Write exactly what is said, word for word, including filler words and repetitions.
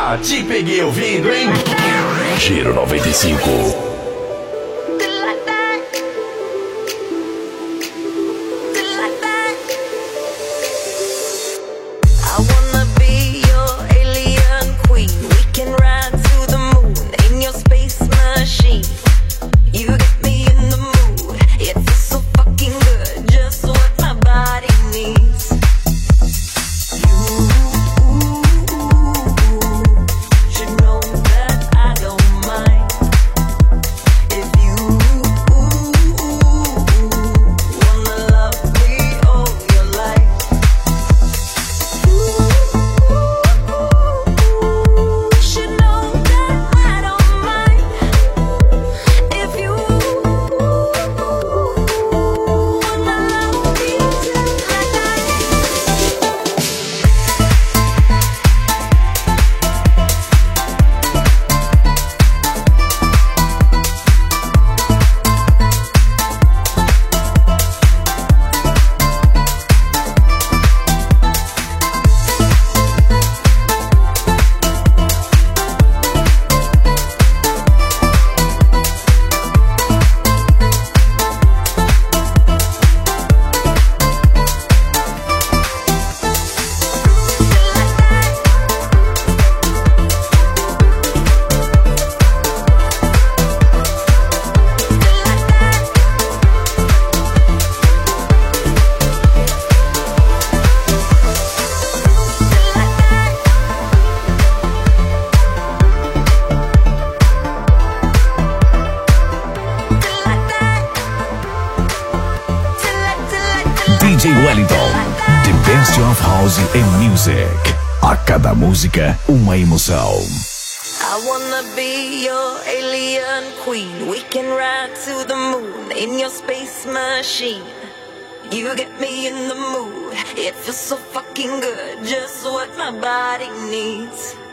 Já te peguei ouvindo, hein? Giro noventa e cinco. D J Wellington, the best of house and music. A cada música, uma emoção. I wanna be your alien queen. We can ride to the moon in your space machine. You get me in the mood. It feels so fucking good, just what my body needs.